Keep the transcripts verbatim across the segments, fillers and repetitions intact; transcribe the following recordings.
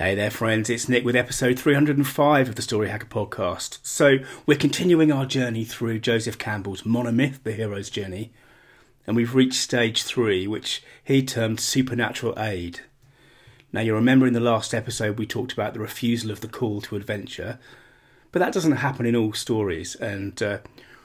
Hey there friends, it's Nick with episode three hundred five of the Story Hacker podcast. So we're continuing our journey through Joseph Campbell's monomyth, The Hero's Journey, and we've reached stage three, which he termed supernatural aid. Now you remember in the last episode we talked about the refusal of the call to adventure, but that doesn't happen in all stories, and uh,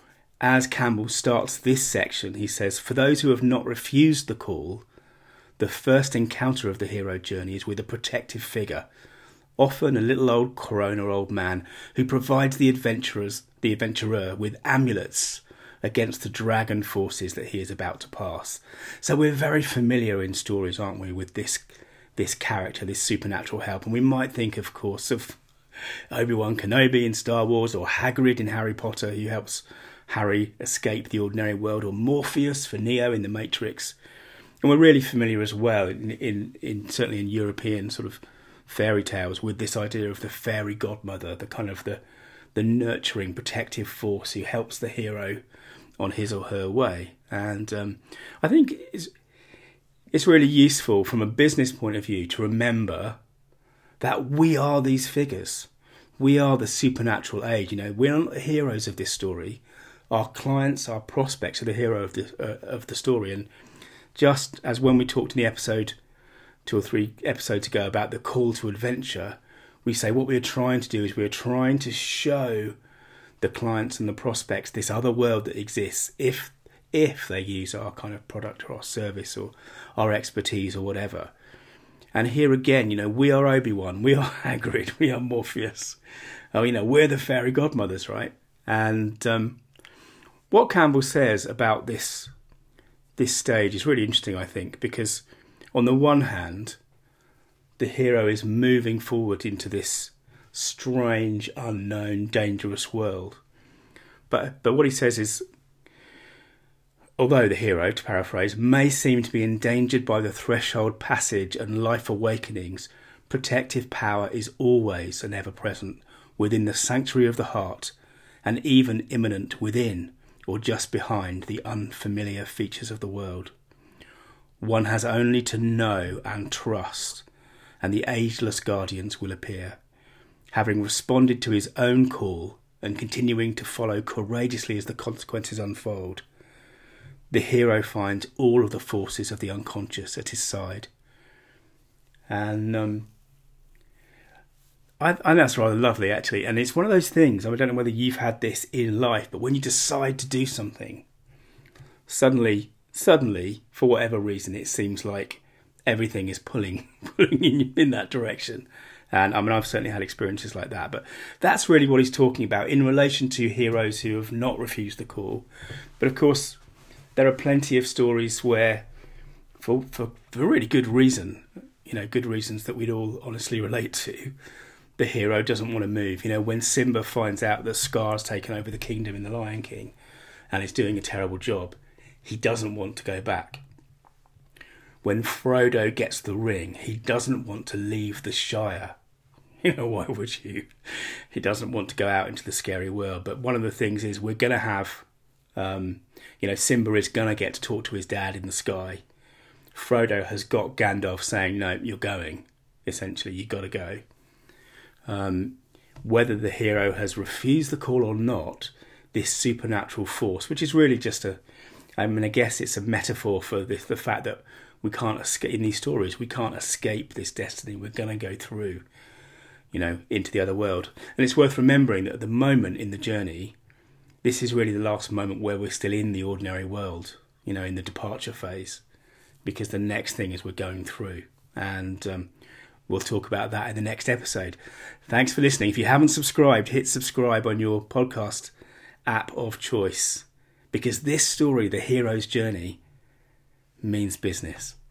as Campbell starts this section, he says, for those who have not refused the call, the first encounter of the hero journey is with a protective figure, often a little old crone or old man, who provides the adventurers, the adventurer with amulets against the dragon forces that he is about to pass. So we're very familiar in stories, aren't we, with this this character, this supernatural help, and we might think, of course, of Obi-Wan Kenobi in Star Wars, or Hagrid in Harry Potter, who helps Harry escape the ordinary world, or Morpheus for Neo in The Matrix. And we're really familiar as well, in, in, in certainly in European sort of fairy tales, with this idea of the fairy godmother, the kind of the the nurturing, protective force who helps the hero on his or her way. And um, I think it's, it's really useful from a business point of view to remember that we are these figures. We are the supernatural aid. You know, we're not the heroes of this story. Our clients, our prospects are the hero of the uh, of the story. And just as when we talked in the episode, two or three episodes ago, about the call to adventure, we say what we're trying to do is we're trying to show the clients and the prospects this other world that exists if if they use our kind of product or our service or our expertise or whatever. And here again, you know, we are Obi-Wan, we are Hagrid, we are Morpheus. Oh, you know, we're the fairy godmothers, right? And um, what Campbell says about this this stage is really interesting, I think, because on the one hand, the hero is moving forward into this strange, unknown, dangerous world. But but what he says is, although the hero, to paraphrase, may seem to be endangered by the threshold passage and life awakenings, protective power is always and ever present within the sanctuary of the heart, and even imminent within or just behind the unfamiliar features of the world. One has only to know and trust, and the ageless guardians will appear. Having responded to his own call and continuing to follow courageously as the consequences unfold, the hero finds all of the forces of the unconscious at his side. And um, I, I think that's rather lovely, actually. And it's one of those things, I don't know whether you've had this in life, but when you decide to do something, suddenly, suddenly, for whatever reason, it seems like everything is pulling, pulling in, in that direction. And I mean, I've certainly had experiences like that. But that's really what he's talking about in relation to heroes who have not refused the call. But of course, there are plenty of stories where, for, for, for really good reason, you know, good reasons that we'd all honestly relate to, the hero doesn't want to move. You know, when Simba finds out that Scar's taken over the kingdom in The Lion King and is doing a terrible job, he doesn't want to go back. When Frodo gets the ring, he doesn't want to leave the Shire. You know, why would you? He doesn't want to go out into the scary world. But one of the things is we're going to have, um, you know, Simba is going to get to talk to his dad in the sky. Frodo has got Gandalf saying, no, you're going. Essentially, you've got to go. Um, whether the hero has refused the call or not, this supernatural force, which is really just a, I mean, I guess it's a metaphor for the, the fact that we can't escape, in these stories, we can't escape this destiny. We're going to go through, you know, into the other world. And it's worth remembering that at the moment in the journey, this is really the last moment where we're still in the ordinary world, you know, in the departure phase, because the next thing is we're going through. And um, we'll talk about that in the next episode. Thanks for listening. If you haven't subscribed, hit subscribe on your podcast app of choice, because this story, The Hero's Journey, means business.